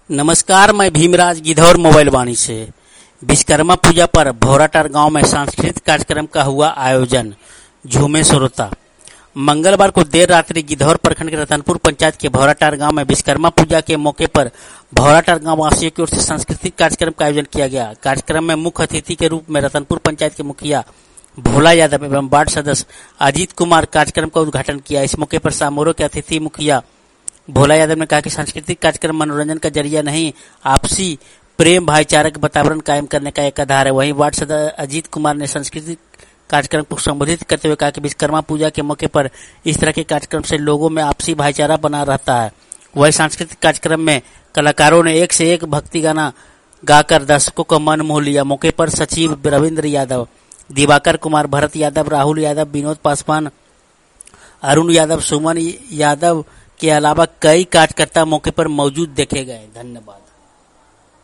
नमस्कार, मैं भीमराज गिधौर मोबाइल वाणी से। विश्वकर्मा पूजा पर भौराटार गांव में सांस्कृतिक कार्यक्रम का हुआ आयोजन। झूमे श्रोता। मंगलवार को देर रात्रि गिधौर प्रखंड के रतनपुर पंचायत के भौराटार गांव में विश्वकर्मा पूजा के मौके पर भौराटार गांव वासियों की ओर से सांस्कृतिक कार्यक्रम का आयोजन किया गया। कार्यक्रम में मुख्य अतिथि के रूप में रतनपुर पंचायत के मुखिया भोला यादव एवं वार्ड सदस्य अजीत कुमार कार्यक्रम का उद्घाटन किया। इस मौके पर समारोह के अतिथि मुखिया भोला यादव ने कहा कि सांस्कृतिक कार्यक्रम मनोरंजन का जरिया नहीं, आपसी प्रेम भाईचारा के वातावरण कायम करने का एक आधार है। वहीं वार्ड सदस्य अजीत कुमार ने सांस्कृतिक कार्यक्रम को संबोधित करते हुए कहा कि विश्वकर्मा पूजा के मौके पर इस तरह के कार्यक्रम से लोगों में आपसी भाईचारा बना रहता है। वही सांस्कृतिक कार्यक्रम में कलाकारों ने एक से एक भक्ति गाना गाकर दर्शकों का मन मोह लिया। मौके पर सचिव रविंद्र यादव, दिवाकर कुमार, भरत यादव, राहुल यादव, विनोद पासवान, अरुण यादव, सुमन यादव के अलावा कई कार्यकर्ता मौके पर मौजूद देखे गए। धन्यवाद।